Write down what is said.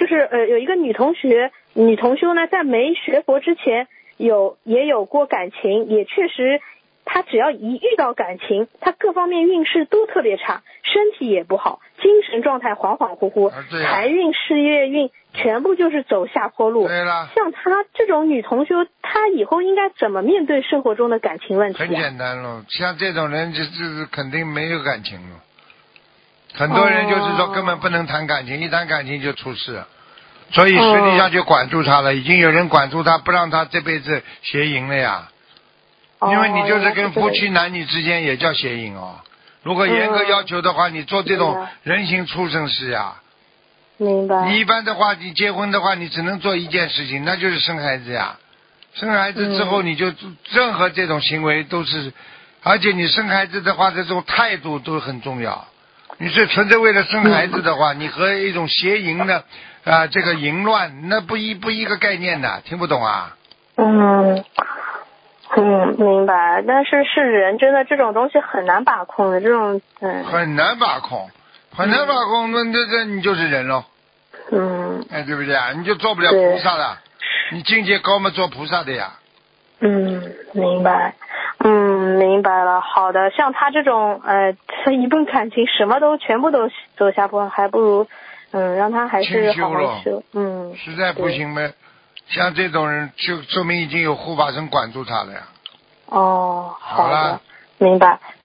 就是有一个女同修呢，在没学佛之前也有过感情，也确实她只要一遇到感情，她各方面运势都特别差，身体也不好，精神状态恍恍惚惚，财运事业运全部就是走下坡路。 对了， 像她这种女同修，她以后应该怎么面对生活中的感情问题啊？ 很简单了，像这种人就是肯定没有感情了。很多人就是说根本不能谈感情，一谈感情就出事，所以实际上就管住他了，已经有人管住他，不让他这辈子邪淫了呀。因为你就是跟夫妻男女之间也叫邪淫哦。如果严格要求的话，你做这种人形畜生事呀。 明白。 你一般的话，你结婚的话，你只能做一件事情，那就是生孩子呀。生孩子之后，你就任何这种行为都是，而且你生孩子的话，这种态度都很重要。你是纯粹为了生孩子的话，你和一种邪淫的这个淫乱，那不一个概念的，听不懂啊？ 明白。但是人真的这种东西很难把控的，这种很难把控，那你就是人咯。对不对啊？你就做不了菩萨的，你境界高嘛，做菩萨的呀。 明白。明白了。好的，像他这种他一份感情什么都全部都走下坡，还不如让他还是好好修。 实在不行呗，像这种人就说明已经有护法神管住他了呀。 好的，明白。